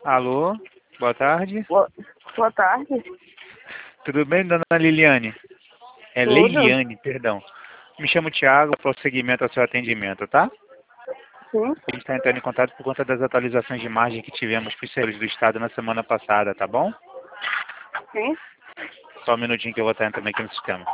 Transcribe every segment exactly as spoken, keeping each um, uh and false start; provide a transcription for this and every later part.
Alô, boa tarde. Boa, boa tarde. Tudo bem, dona Liliane? É Tudo? Leiliane, perdão. Me chamo Thiago, prosseguimento ao seu atendimento, tá? Sim. A gente está entrando em contato por conta das atualizações de margem que tivemos para os servidores do Estado na semana passada, tá bom? Sim. Só um minutinho que eu vou estar entrando aqui no sistema.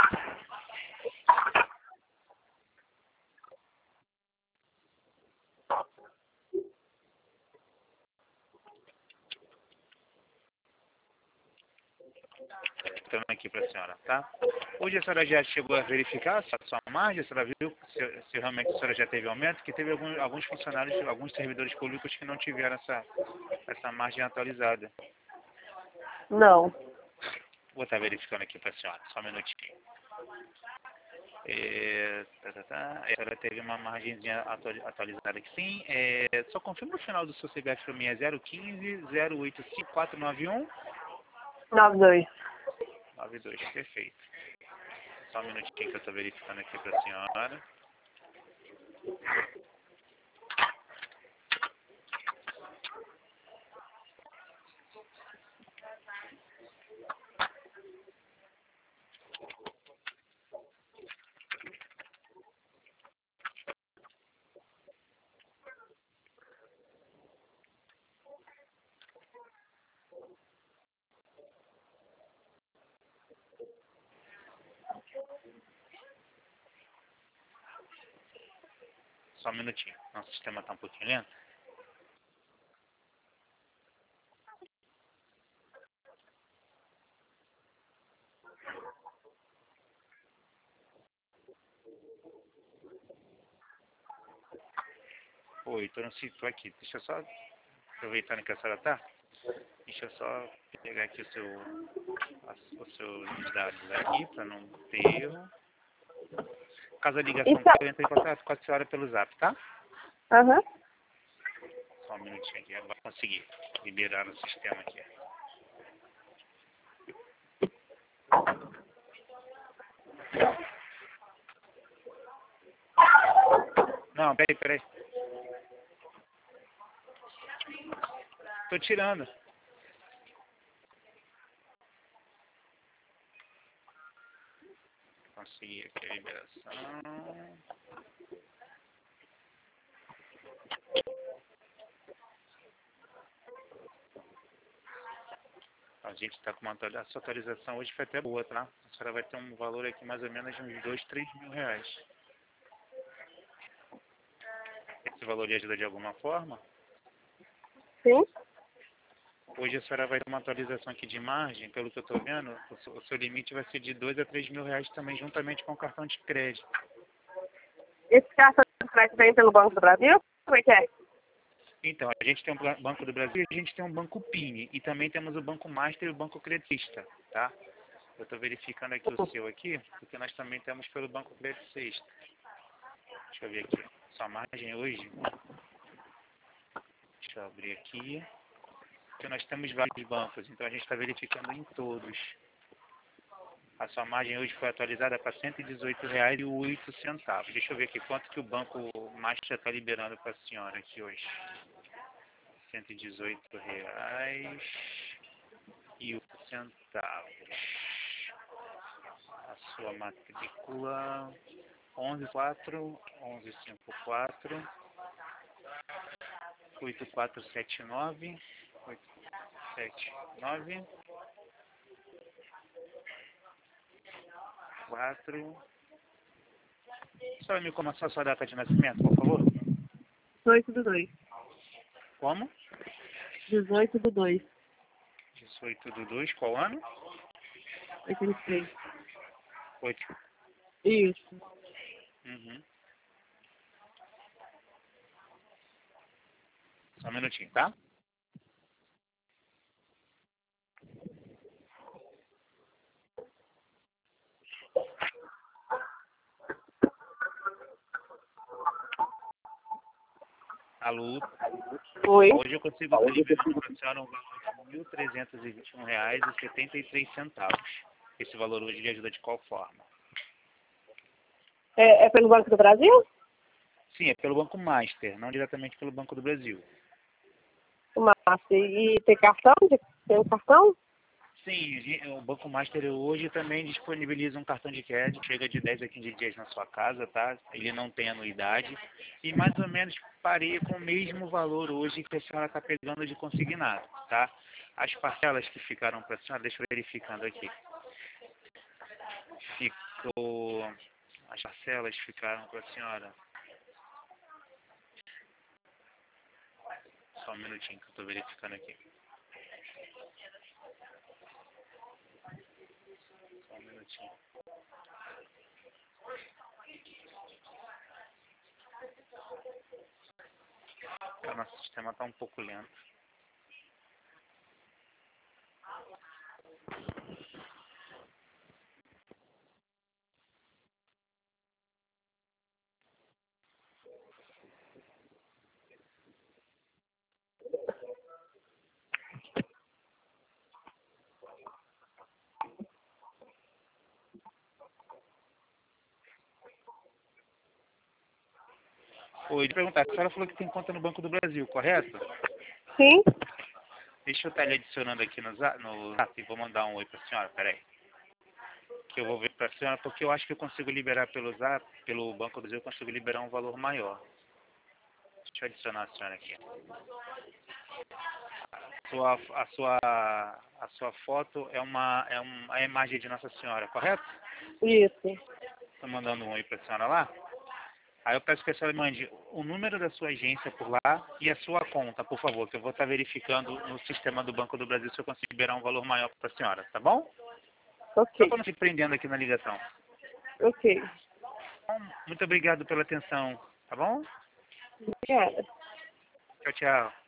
Entrando aqui para a senhora, tá? Hoje a senhora já chegou a verificar a sua margem, a senhora viu se, se realmente a senhora já teve aumento, que teve alguns, alguns funcionários, alguns servidores públicos que não tiveram essa, essa margem atualizada. Não. Vou estar verificando aqui para a senhora, só um minutinho. É, tá, tá, tá. A senhora teve uma margenzinha atualizada aqui sim. É, só confirma o final do seu C P F para mim, é zero um cinco, zero oito cinco, quatro nove um, Nove dois. nove dois, perfeito. Só um minutinho que eu estou verificando aqui para a senhora. Só um minutinho. Nosso sistema está um pouquinho lento. Oi, estou no sítio aqui. Deixa eu só, aproveitando que a senhora está, deixa eu só pegar aqui o seu, as- os seus dados aqui para não ter erro. Caso a ligação Isso. caia, eu entro em contato com a senhora pelo zap, tá? Aham. Só um minutinho aqui, agora consegui liberar no sistema aqui. Não, peraí, peraí. Tô tirando. Consegui aqui a liberação. A gente está com uma atualização. A sua atualização hoje foi até boa, tá? A senhora vai ter um valor aqui mais ou menos de uns dois, três mil reais. Esse valor lhe ajuda de alguma forma? Sim. Hoje a senhora vai ter uma atualização aqui de margem, pelo que eu estou vendo, o seu, o seu limite vai ser de dois a três mil reais também, juntamente com o cartão de crédito. Esse cartão de crédito vem pelo Banco do Brasil? Como é que é? Então, a gente tem o Bla- Banco do Brasil e a gente tem um Banco Pini. E também temos o Banco Master e o Banco Creditista, tá? Eu estou verificando aqui o seu aqui, porque nós também temos pelo Banco Creditista. Deixa eu ver aqui. Sua margem hoje. Deixa eu abrir aqui. Porque nós temos vários bancos, então a gente está verificando em todos. A sua margem hoje foi atualizada para cento e dezoito reais e oito centavos. Deixa eu ver aqui quanto que o Banco Master está liberando para a senhora aqui hoje. cento e dezoito reais e oito centavos. A sua matrícula onze quatro, onze cinquenta e quatro, oito quatro sete nove, oito sete nove, quatro. Só me informar a sua data de nascimento, por favor. dezoito do dois. Como? dezoito do dois. dezoito do dois, qual ano? oitenta e três. oito. Isso. Uhum. Só um minutinho, tá? Alô? Oi. Hoje eu consigo estar liberando para a senhora um valor de mil trezentos e vinte e um reais e setenta e três centavos. Esse valor hoje lhe ajuda de qual forma? É, é pelo Banco do Brasil? Sim, é pelo Banco Master, não diretamente pelo Banco do Brasil. O Master. E tem cartão? Tem um cartão? Sim, o Banco Master hoje também disponibiliza um cartão de crédito, chega de dez a quinze dias na sua casa, tá? Ele não tem anuidade e mais ou menos pareia com o mesmo valor hoje que a senhora está pegando de consignado, tá? As parcelas que ficaram para a senhora, deixa eu verificando aqui. Ficou... As parcelas ficaram para a senhora. Só um minutinho que eu estou verificando aqui. Só um minutinho. O nosso sistema está um pouco lento. Oi, deixa eu perguntar, a senhora falou que tem conta no Banco do Brasil, correto? Sim. Deixa eu estar lhe adicionando aqui no Zap, no Zap e vou mandar um oi para a senhora, peraí. Que eu vou ver para a senhora, porque eu acho que eu consigo liberar pelo Zap, pelo Banco do Brasil, eu consigo liberar um valor maior. Deixa eu adicionar a senhora aqui. Sua, a, sua, a sua foto é uma é um, a imagem de Nossa Senhora, correto? Isso. Estou mandando um oi para a senhora lá. Aí eu peço que a senhora mande o número da sua agência por lá e a sua conta, por favor, que eu vou estar verificando no sistema do Banco do Brasil se eu consigo liberar um valor maior para a senhora, tá bom? Ok. Só para não se prendendo aqui na ligação. Ok. Bom, muito obrigado pela atenção, tá bom? Obrigada. Tchau, tchau.